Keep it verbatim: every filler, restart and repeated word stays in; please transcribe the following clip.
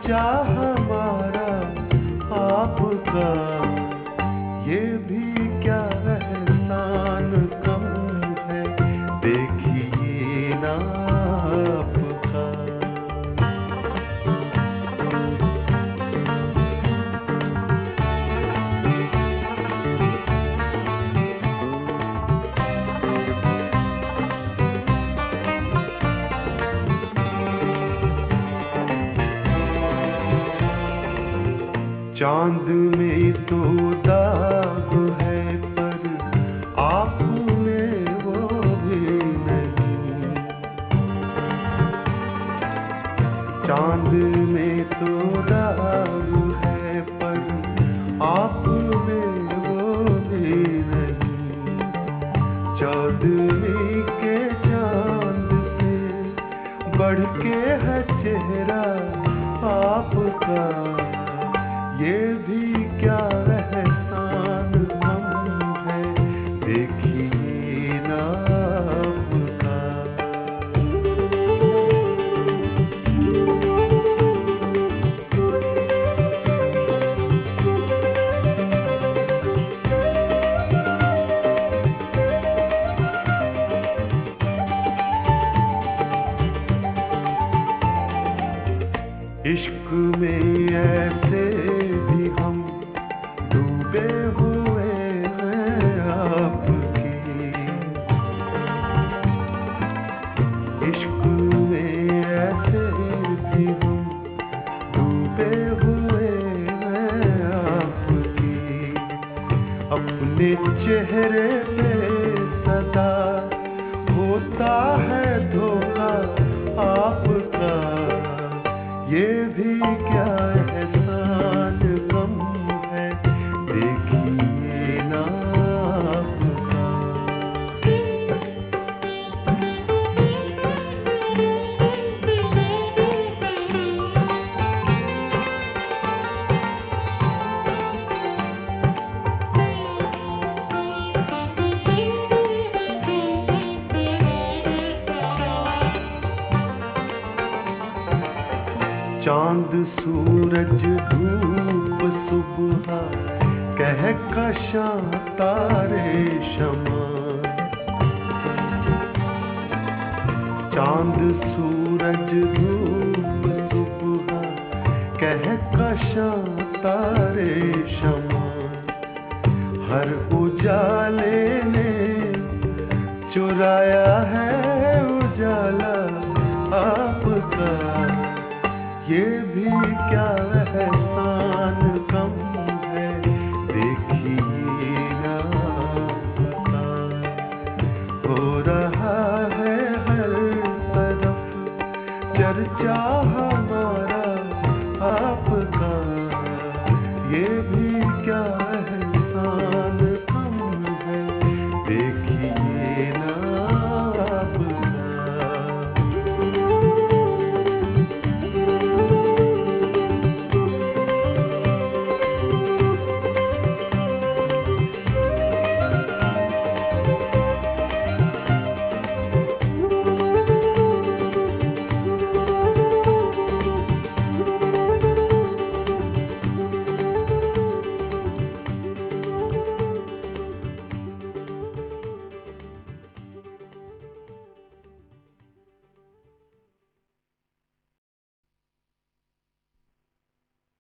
चर्चा हमारा आपका, ये भी क्या एहसान कम है, देखिए ना आपका। चांद में तो दाग है पर आप में वो भी नहीं, चांद में तो दाग है पर आप में वो भी नहीं। चौदहवीं के चांद से बढ़ के है चेहरा आपका, ये भी क्या एहसान हम है, देखिए ना आपका। इश्क में ऐसे भी हम डूबे हुए हैं आपकी, इश्क में ऐसे भी हम डूबे हुए हैं आपकी। अपने चेहरे पे सदा होता है धोखा आपका, ये भी क्या एहसान कम है, देखिए ना आपका। चांद सूरज धूप सुबह कहकशां तारे शमा, चांद सूरज धूप सुबह कहकशां तारे शमा। हर उजाले ने चुराया है उजाला आपका, ये भी क्या एहसान कम है, देखिए ना आपका। हो रहा है हर तरफ चर्चा